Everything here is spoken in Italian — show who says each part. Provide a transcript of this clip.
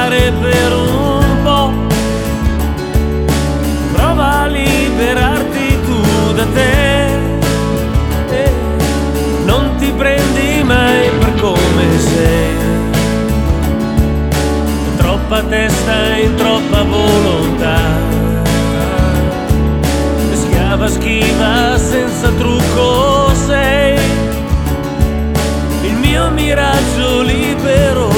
Speaker 1: stare per un po'. Prova a liberarti tu da te. Non ti prendi mai per come sei. Troppa testa in troppa volontà. Schiava schiva senza trucco sei. Il mio miraggio libero